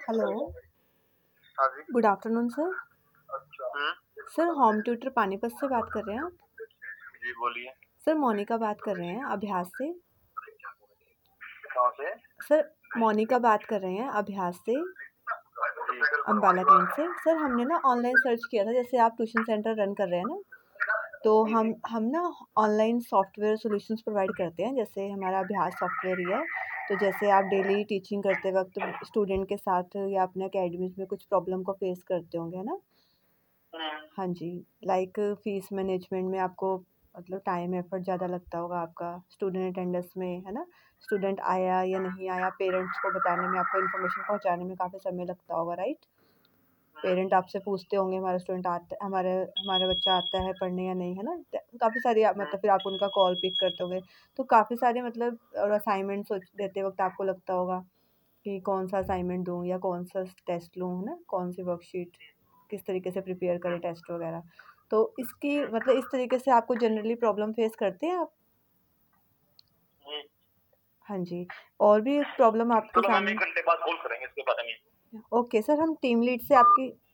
Hello, हाँ जी। Good afternoon sir. Hmm, sir home tutor Panipat से बात कर रहे हैं आप? जी बोलिए। सर मोनिका बात कर रहे हैं अभ्यास से। कहाँ से? सर मोनिका बात कर रहे हैं अभ्यास से, जी, अम्बाला कैंट से। सर हमने ना ऑनलाइन सर्च किया था, जैसे आप ट्यूशन सेंटर रन कर रहे हैं ना, तो जी, हम जी। हम ना ऑनलाइन सॉफ्टवेयर सॉल्यूशंस प्रोवाइड करते हैं, जैसे हमारा अभ्यास सॉफ्टवेयर ही है। तो जैसे आप डेली टीचिंग करते वक़्त स्टूडेंट के साथ या अपने अकेडमीज़ में कुछ प्रॉब्लम को फेस करते होंगे, है ना? हुँ, हाँ जी, लाइक फ़ीस मैनेजमेंट में आपको मतलब टाइम एफ़र्ट ज़्यादा लगता होगा आपका, स्टूडेंट अटेंडेंस में, है ना? स्टूडेंट आया या नहीं आया, पेरेंट्स को बताने में, आपको इन्फॉर्मेशन पहुँचाने में काफ़ी समय लगता होगा, राइट? हुँ, पेरेंट आपसे पूछते होंगे हमारा स्टूडेंट आता हमारे हमारा बच्चा आता है पढ़ने या नहीं, है ना? काफ़ी सारी हुँ, मतलब फिर आप उनका कॉल पिक करते होंगे, तो काफ़ी सारे मतलब और असाइनमेंट सोच देते वक़्त आपको लगता होगा कि कौन-सा असाइनमेंट दूँ या कौन-सा टेस्ट लूँ, है ना? कौन-सी वर्कशीट किस तरीके से प्रिपेयर हुँ, करें टेस्ट वग़ैरह। तो इसकी हुँ, मतलब इस तरीके से आपको जनरली प्रॉब्लम फेस करते हैं आप? हुँ। हाँ जी, और भी प्रॉब्लम आपके चलो मैम सामने 1 घंटे बाद कॉल करेंगे इसके बारे में। ओके सर, हम टीम लीड से आपकी